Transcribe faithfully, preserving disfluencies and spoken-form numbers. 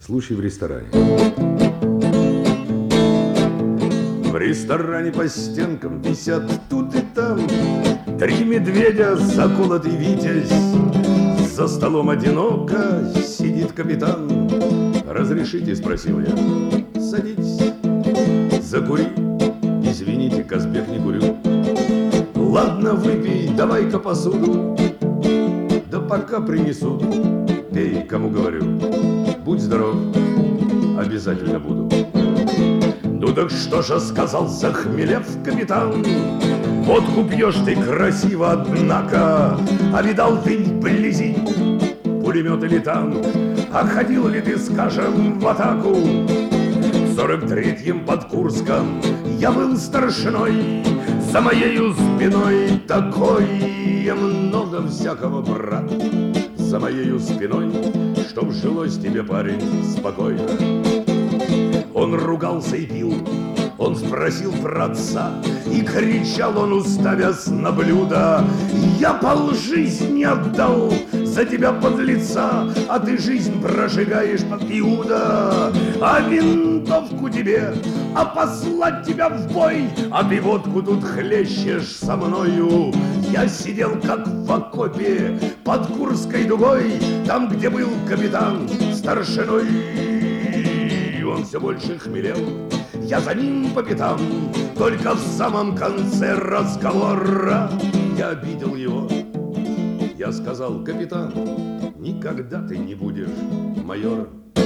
Случай в ресторане. В ресторане по стенкам висят тут и там три медведя, заколотый витязь. За столом одиноко сидит капитан. «Разрешите?» — спросил я. «Садитесь, закури». «Извините, Казбек, не курю». «Ладно, выпей, давай-ка посуду». «Да пока принесут». «Пей, кому говорю». «Будь здоров, обязательно буду». «Ну так что же сказал, захмелев капитан? Водку пьешь ты красиво, однако, а видал ты вблизи пулемет или танк? А ходил ли ты, скажем, в атаку? В сорок третьем под Курском я был старшиной, за моею спиной такое много всякого, брат. За моею спиной, чтоб жилось тебе, парень, спокойно». Он ругался и пил, он спросил про отца, и кричал он, уставясь на блюдо: «Я полжизни отдал за тебя, подлеца, а ты жизнь прожигаешь под Иуда. А винтовку тебе, а послать тебя в бой, а ты водку тут хлещешь со мною. Я сидел как в окопе под Курской дугой, там, где был капитан старшиной». Он все больше хмелел, я за ним по пятам. Только в самом конце разговора я обидел его. Я сказал: «Капитан, никогда ты не будешь майором».